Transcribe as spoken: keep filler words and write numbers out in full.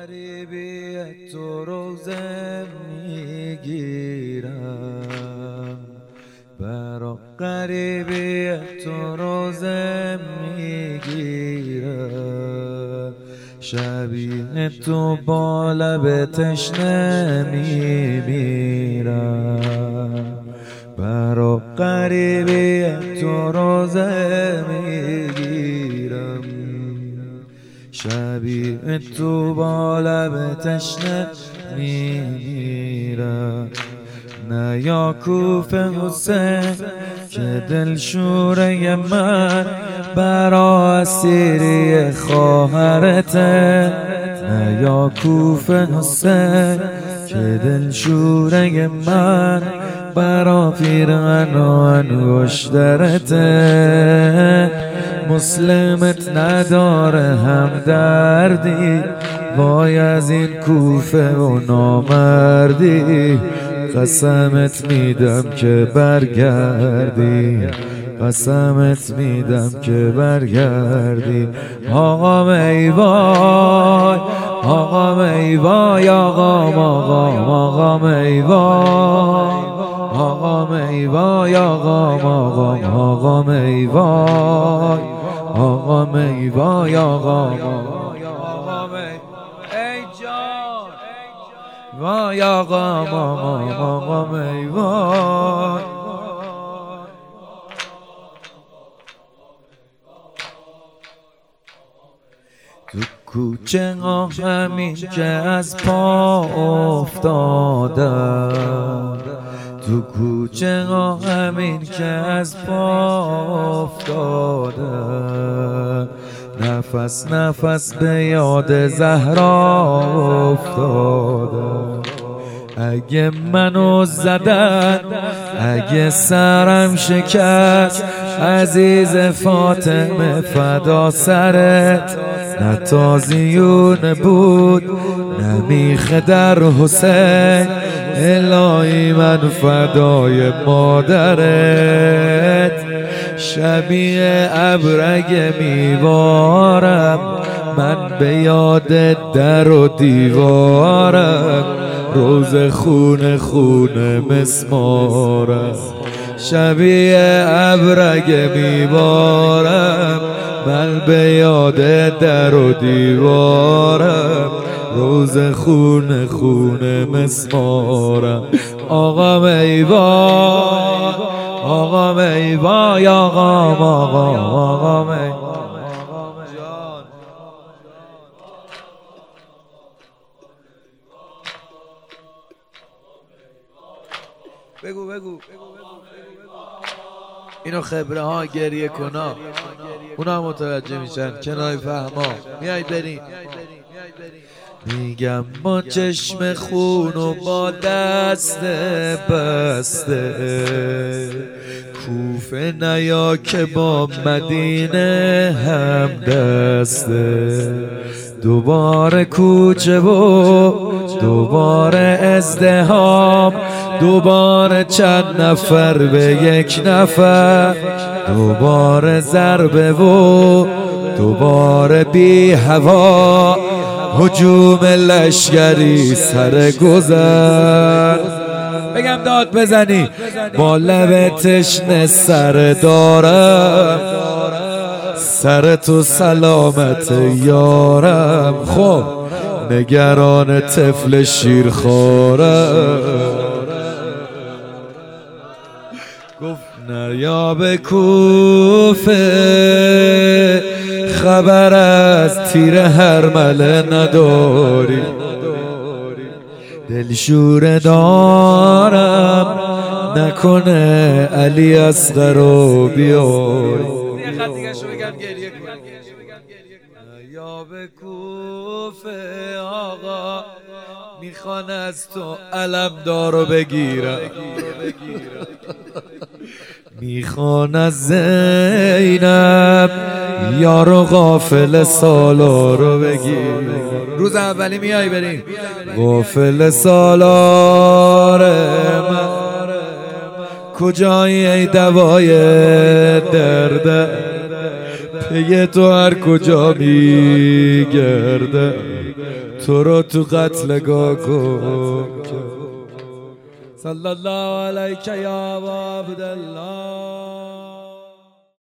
غریبی تو روزه میگیرم، برا غریبی تو روزه میگیرم، شبیه تو با لب تشنه میمیرم، برا غریبی تو روزه میگیرم، شبیه تو با لب تشنه میمیرم. نه یا کوف حسین که دلشوره من برا اسیری خواهرته، نه یا کوف حسین که دلشوره من برا پیرهن و انگشترته، مسلمت نداره هم دردی وای از این کوفه و نامردی، قسمت میدم که برگردی، قسمت میدم که برگردی. آقام ای وای، آقام ای وای، آقام آقام آقام ای وای، آقام ای وای، آقام آقام آقام ای وای، آقام ای وای، آقام آقام ای جان وای، آقام آقام آقام ای وای. تو کوچه ها همین که از پا افتادم، تو کوچه ها همین که از پا افتادم، نفس نفس به یاد زهرا افتادم. اگه منو زدن، اگه سرم شکست، عزیز فاطمه فدا سرت، نه تازیون بود نه میخه در حسین، الهی من فدای مادرت. شبیه ابرگ میوارم من به یاد در و دیوارم، روز خون خون مسمارم، شبیه ابرگ میوارم من به یاد در و دیوارم، روز خون خون مسمارم. آقام ای وای، آقام ای وای، آقام آقام آقام ای بگو بگو اینو خبره ها گریه کنا اونا متوجه میشن، کنای فهما میای بریم. میگم با چشم خون و با دست بسته، کوفه نیا که با مدینه هم دسته، دوباره کوچه و دوباره ازدحام، دوباره چند نفر به یک نفر، دوباره ضربه و دوباره بی هوا، هجوم لشگری سر گذر. بگم داد بزنی با لب تشنه سر دارم، سر تو سلامت یارم، خب نگران طفل شیرخوارم. گفت نیا به کوفه خبر از تیر هرمله نداری، دلشوره دارم نکنه علی اصغر رو بیاری. نیا به کوفه آقا میخوان از تو علمدارو بگیرم، میخوان از زینب یارو غافل سالارو بگیر. روز اولی میای بریم غافل سالار من، کجایی ای دوای درده، پی تو هر کجا میگرده تو رو تو قتلگاه کن صلی الله علیک یا ابا عبدالله.